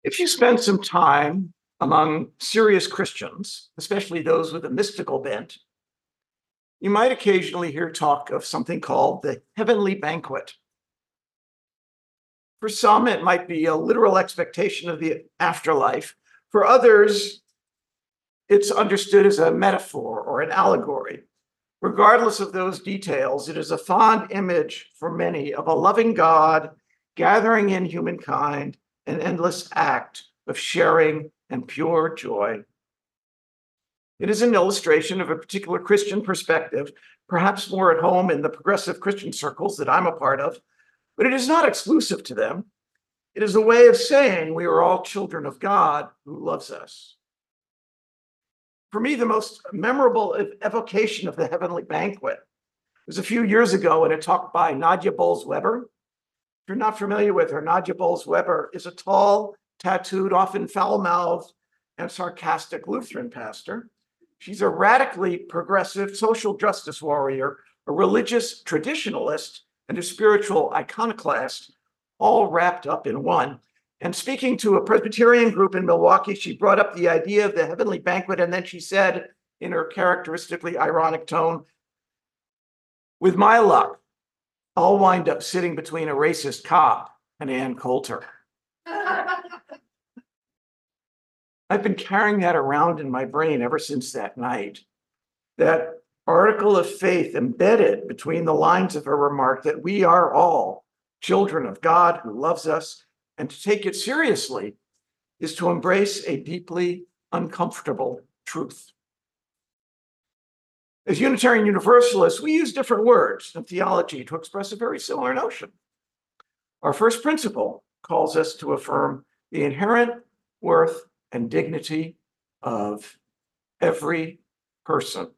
If you spend some time among serious Christians, especially those with a mystical bent, you might occasionally hear talk of something called the heavenly banquet. For some, it might be a literal expectation of the afterlife. For others, it's understood as a metaphor or an allegory. Regardless of those details, it is a fond image for many of a loving God gathering in humankind, an endless act of sharing and pure joy. It is an illustration of a particular Christian perspective, perhaps more at home in the progressive Christian circles that I'm a part of, but it is not exclusive to them. It is a way of saying we are all children of God who loves us. For me, the most memorable evocation of the heavenly banquet was a few years ago in a talk by Nadia Bolz-Weber. If you're not familiar with her, Nadia Bolz-Weber is a tall, tattooed, often foul-mouthed, and sarcastic Lutheran pastor. She's a radically progressive social justice warrior, a religious traditionalist, and a spiritual iconoclast, all wrapped up in one. And speaking to a Presbyterian group in Milwaukee, she brought up the idea of the heavenly banquet, and then she said, in her characteristically ironic tone, "With my luck, I'll wind up sitting between a racist cop and Ann Coulter." I've been carrying that around in my brain ever since that night. That article of faith embedded between the lines of her remark that we are all children of God who loves us, and to take it seriously is to embrace a deeply uncomfortable truth. As Unitarian Universalists, we use different words in theology to express a very similar notion. Our first principle calls us to affirm the inherent worth and dignity of every person.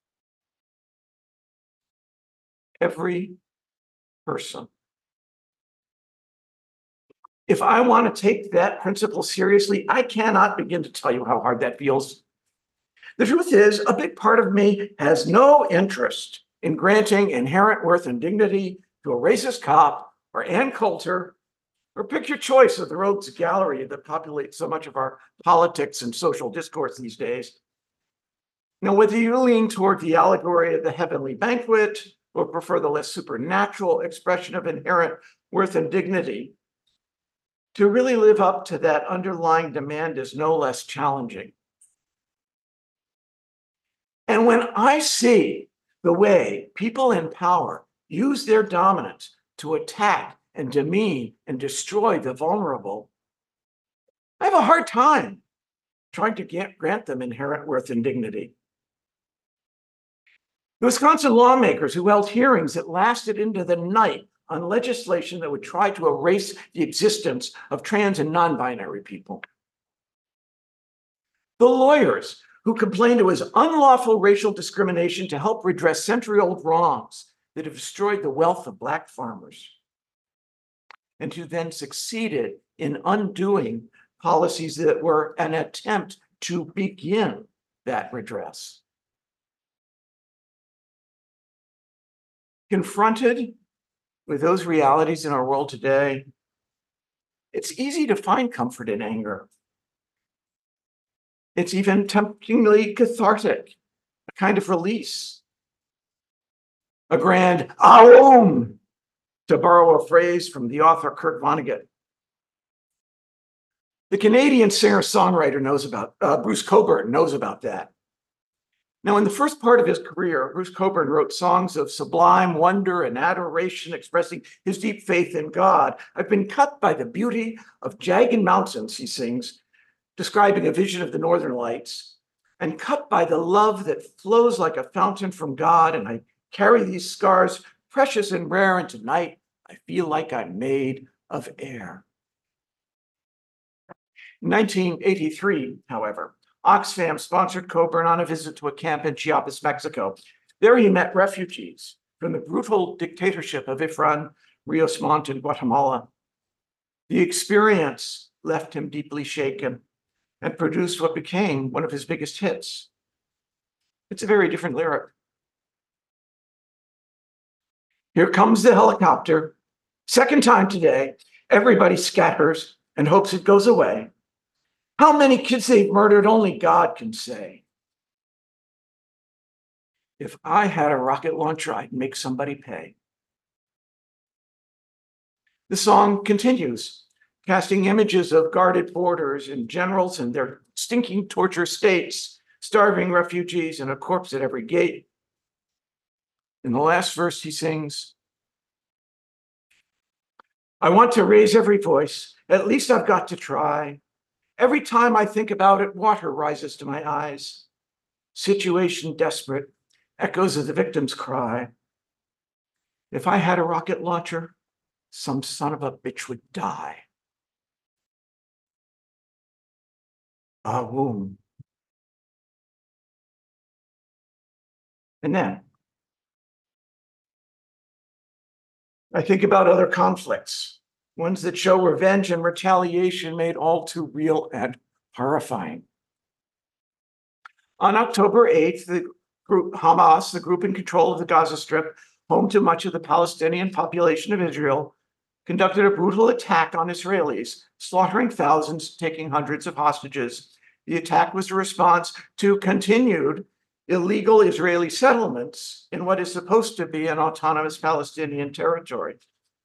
Every person. If I want to take that principle seriously, I cannot begin to tell you how hard that feels. The truth is, a big part of me has no interest in granting inherent worth and dignity to a racist cop or Ann Coulter, or pick your choice of the rogues gallery that populates so much of our politics and social discourse these days. Now, whether you lean toward the allegory of the heavenly banquet or prefer the less supernatural expression of inherent worth and dignity, to really live up to that underlying demand is no less challenging. And when I see the way people in power use their dominance to attack and demean and destroy the vulnerable, I have a hard time trying to grant them inherent worth and dignity. The Wisconsin lawmakers who held hearings that lasted into the night on legislation that would try to erase the existence of trans and non-binary people. The lawyers who complained it was unlawful racial discrimination to help redress century-old wrongs that have destroyed the wealth of Black farmers, and who then succeeded in undoing policies that were an attempt to begin that redress. Confronted with those realities in our world today, it's easy to find comfort in anger. It's even temptingly cathartic, a kind of release. A grand aum, to borrow a phrase from the author Kurt Vonnegut. The Canadian singer-songwriter Bruce Cockburn knows about that. Now, in the first part of his career, Bruce Cockburn wrote songs of sublime wonder and adoration, expressing his deep faith in God. "I've been cut by the beauty of jagged mountains," he sings, describing a vision of the Northern Lights, "and cut by the love that flows like a fountain from God, and I carry these scars precious and rare, and tonight I feel like I'm made of air." In 1983, however, Oxfam sponsored Cockburn on a visit to a camp in Chiapas, Mexico. There he met refugees from the brutal dictatorship of Efrain Rios Montt in Guatemala. The experience left him deeply shaken and produced what became one of his biggest hits. It's a very different lyric. "Here comes the helicopter. Second time today, everybody scatters and hopes it goes away. How many kids they've murdered, only God can say. If I had a rocket launcher, I'd make somebody pay. The song continues, casting images of guarded borders and generals and their stinking torture states, starving refugees and a corpse at every gate. In the last verse, he sings, I want to raise every voice. At least I've got to try. Every time I think about it, water rises to my eyes. Situation desperate, echoes of the victim's cry. If I had a rocket launcher, some son of a bitch would die. A womb. And then I think about other conflicts, ones that show revenge and retaliation made all too real and horrifying. On October 8th, the group Hamas, the group in control of the Gaza Strip, home to much of the Palestinian population of Israel, conducted a brutal attack on Israelis, slaughtering thousands, taking hundreds of hostages. The attack was a response to continued illegal Israeli settlements in what is supposed to be an autonomous Palestinian territory.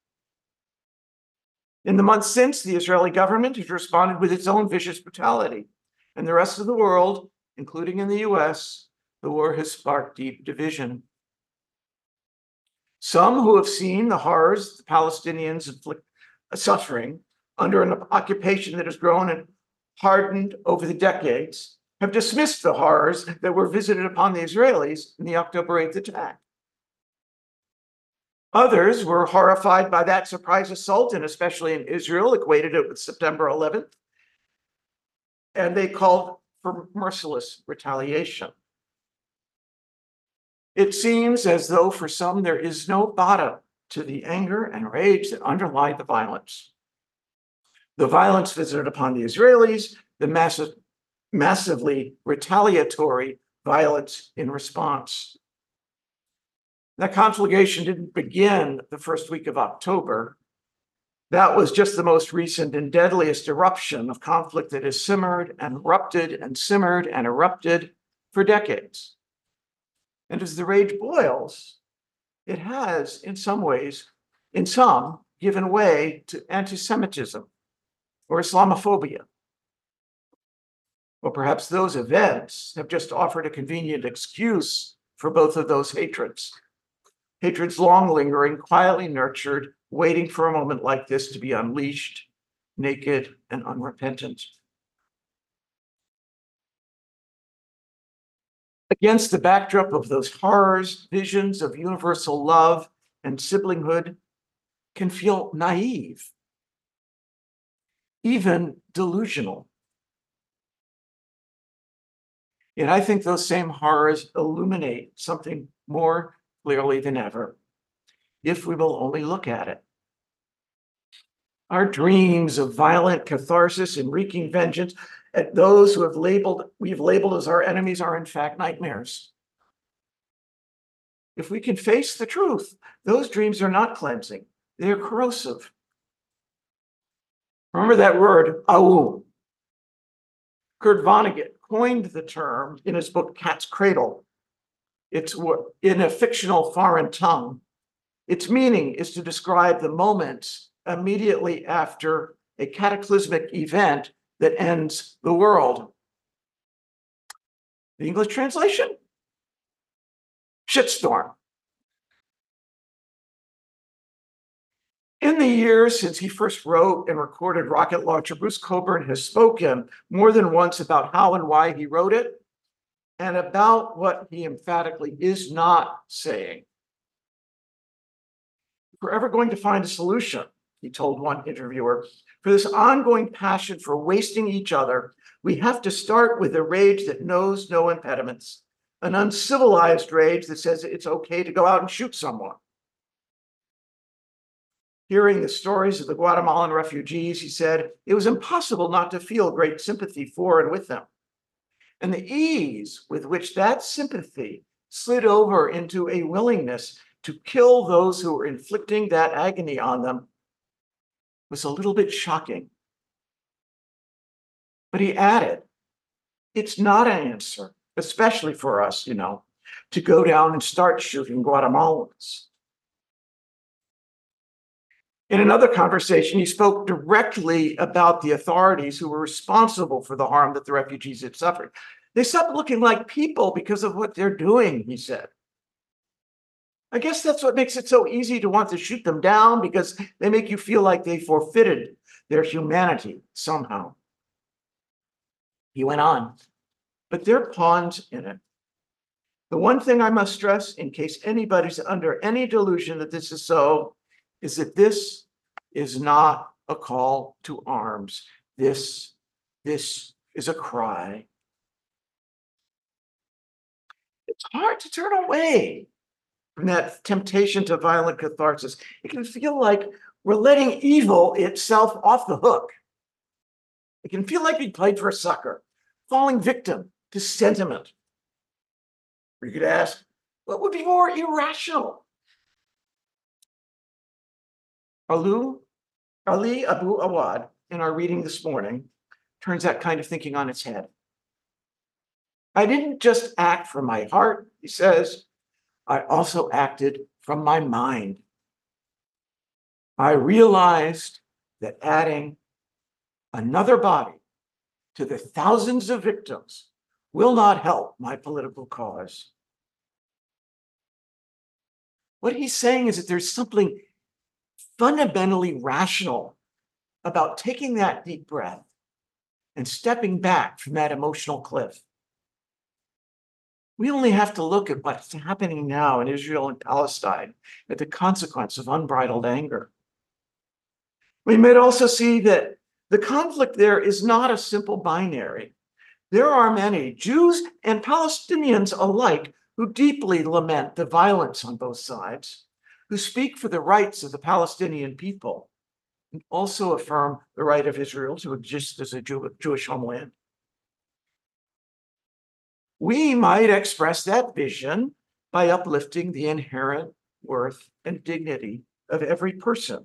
In the months since, the Israeli government has responded with its own vicious brutality, and the rest of the world, including in the US, the war has sparked deep division. Some who have seen the horrors the Palestinians inflict suffering under an occupation that has grown and hardened over the decades have dismissed the horrors that were visited upon the Israelis in the October 8th attack. Others were horrified by that surprise assault, and especially in Israel, equated it with September 11th, and they called for merciless retaliation. It seems as though for some there is no bottom to the anger and rage that underlie the violence. The violence visited upon the Israelis, the massively retaliatory violence in response. That conflagration didn't begin the first week of October. That was just the most recent and deadliest eruption of conflict that has simmered and erupted and simmered and erupted for decades. And as the rage boils, it has, in some ways, given way to anti-Semitism or Islamophobia. Or perhaps those events have just offered a convenient excuse for both of those hatreds. Hatreds long lingering, quietly nurtured, waiting for a moment like this to be unleashed, naked and unrepentant. Against the backdrop of those horrors, visions of universal love and siblinghood can feel naive, even delusional. Yet I think those same horrors illuminate something more clearly than ever, if we will only look at it. Our dreams of violent catharsis and wreaking vengeance at those who we've labeled as our enemies are in fact nightmares. If we can face the truth, those dreams are not cleansing, they're corrosive. Remember that word, aum. Kurt Vonnegut coined the term in his book Cat's Cradle. It's in a fictional foreign tongue. Its meaning is to describe the moments immediately after a cataclysmic event that ends the world. The English translation? Shitstorm. In the years since he first wrote and recorded Rocket Launcher, Bruce Cockburn has spoken more than once about how and why he wrote it and about what he emphatically is not saying. If we're ever going to find a solution, he told one interviewer, for this ongoing passion for wasting each other, we have to start with a rage that knows no impediments, an uncivilized rage that says it's okay to go out and shoot someone. Hearing the stories of the Guatemalan refugees, he said, it was impossible not to feel great sympathy for and with them. And the ease with which that sympathy slid over into a willingness to kill those who were inflicting that agony on them was a little bit shocking. But he added, it's not an answer, especially for us, to go down and start shooting Guatemalans. In another conversation, he spoke directly about the authorities who were responsible for the harm that the refugees had suffered. They stopped looking like people because of what they're doing, he said. I guess that's what makes it so easy to want to shoot them down, because they make you feel like they forfeited their humanity somehow. He went on, but they're pawns in it. The one thing I must stress, in case anybody's under any delusion that this is so, is that this is not a call to arms. This is a cry. It's hard to turn away from that temptation to violent catharsis. It can feel like we're letting evil itself off the hook. It can feel like we played for a sucker, falling victim to sentiment. Or you could ask, what would be more irrational? Ali Abu Awad, in our reading this morning, turns that kind of thinking on its head. I didn't just act from my heart, he says, I also acted from my mind. I realized that adding another body to the thousands of victims will not help my political cause. What he's saying is that there's something fundamentally rational about taking that deep breath and stepping back from that emotional cliff. We only have to look at what's happening now in Israel and Palestine at the consequence of unbridled anger. We might also see that the conflict there is not a simple binary. There are many Jews and Palestinians alike who deeply lament the violence on both sides, who speak for the rights of the Palestinian people, and also affirm the right of Israel to exist as a Jewish homeland. We might express that vision by uplifting the inherent worth and dignity of every person.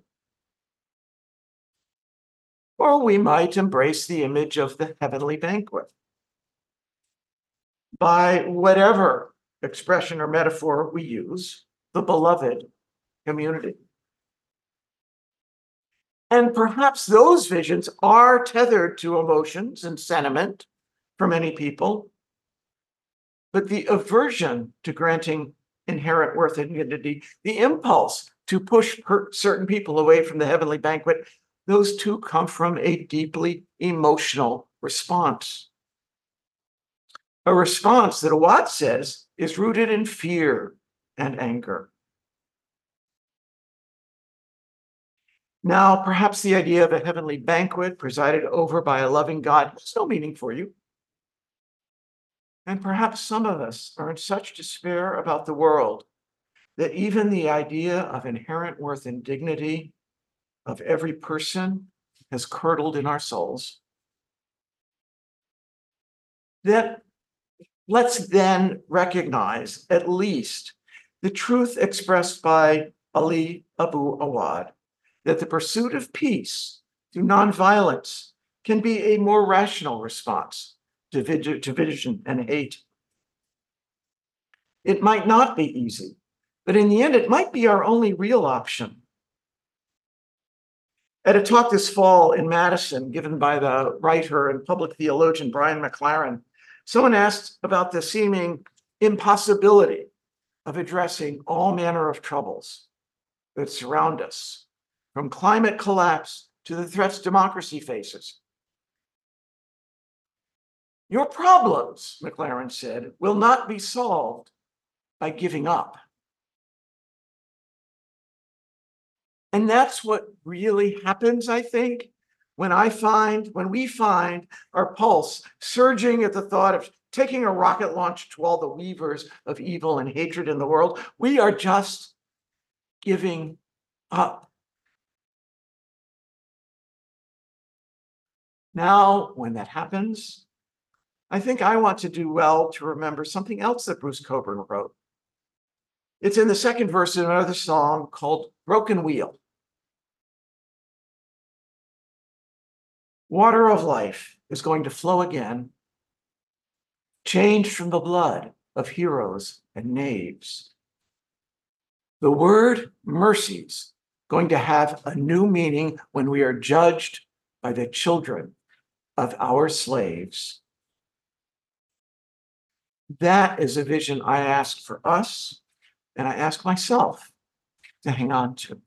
Or we might embrace the image of the heavenly banquet. By whatever expression or metaphor we use, the beloved community. And perhaps those visions are tethered to emotions and sentiment for many people, but the aversion to granting inherent worth and dignity, the impulse to push certain people away from the heavenly banquet, those two come from a deeply emotional response. A response that Awad says is rooted in fear and anger. Now, perhaps the idea of a heavenly banquet presided over by a loving God has no meaning for you. And perhaps some of us are in such despair about the world that even the idea of inherent worth and dignity of every person has curdled in our souls. That let's then recognize at least the truth expressed by Ali Abu Awad, that the pursuit of peace through nonviolence can be a more rational response to division and hate. It might not be easy, but in the end, it might be our only real option. At a talk this fall in Madison, given by the writer and public theologian Brian McLaren, someone asked about the seeming impossibility of addressing all manner of troubles that surround us, from climate collapse to the threats democracy faces. Your problems, McLaren said, will not be solved by giving up. And that's what really happens, I think, when we find our pulse surging at the thought of taking a rocket launch to all the weavers of evil and hatred in the world. We are just giving up. Now, when that happens, I think I want to do well to remember something else that Bruce Cockburn wrote. It's in the second verse of another song called Broken Wheel. water of life is going to flow again, changed from the blood of heroes and knaves. The word mercies going to have a new meaning when we are judged by the children of our slaves. That is a vision I ask for us, and I ask myself to hang on to.